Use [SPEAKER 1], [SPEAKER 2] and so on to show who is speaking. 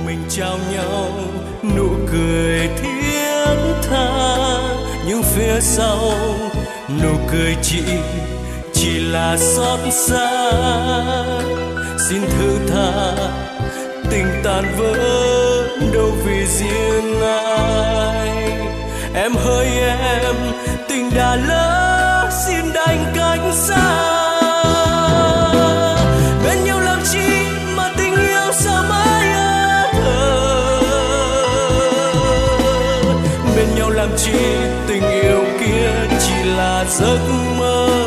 [SPEAKER 1] mình trao nhau nụ cười thiết tha, nhưng phía sau nụ cười chị chỉ là xót xa. Xin thứ tha tình tàn vỡ đâu vì riêng ai. Em hỡi em, tình đã lỡ xin đành cách xa. Bên nhau làm chi mà tình yêu sao mãi thơ. Bên nhau làm chi tình yêu kia chỉ là giấc mơ.